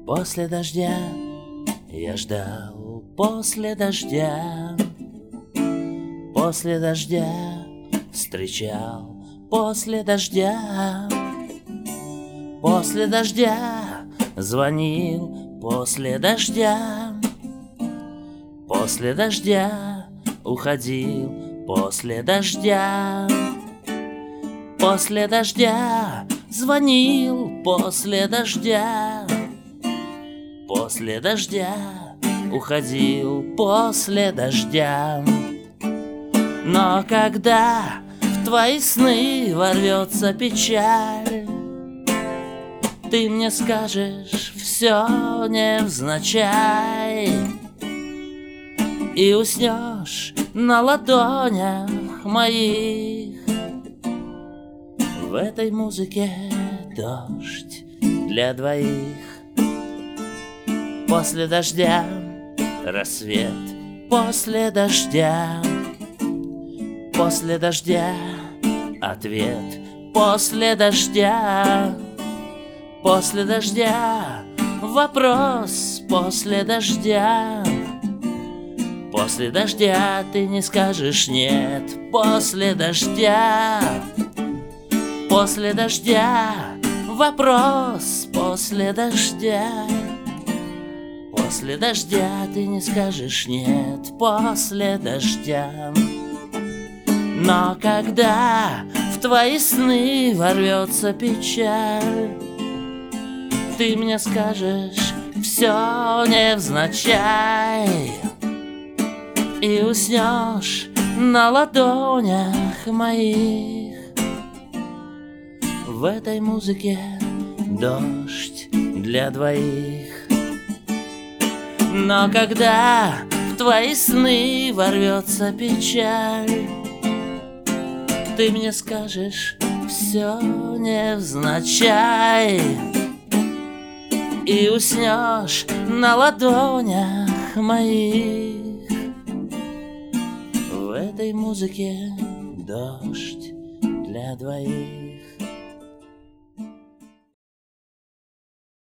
После дождя я ждал, после дождя, после дождя встречал, после дождя, после дождя звонил, после дождя, после дождя уходил, после дождя, после дождя звонил, после дождя, после дождя уходил, после дождя. Но когда в твои сны ворвется печаль, ты мне скажешь все невзначай и уснешь на ладонях моих. В этой музыке дождь для двоих. После дождя рассвет, после дождя, после дождя ответ, после дождя, после дождя вопрос, после дождя, после дождя ты не скажешь нет, после дождя, после дождя вопрос, после дождя, после дождя ты не скажешь нет, после дождя. Но когда в твои сны ворвется печаль, ты мне скажешь все невзначай и уснешь на ладонях моих. В этой музыке дождь для двоих. Но когда в твои сны ворвется печаль, ты мне скажешь все невзначай и уснешь на ладонях моих. В этой музыке дождь для двоих.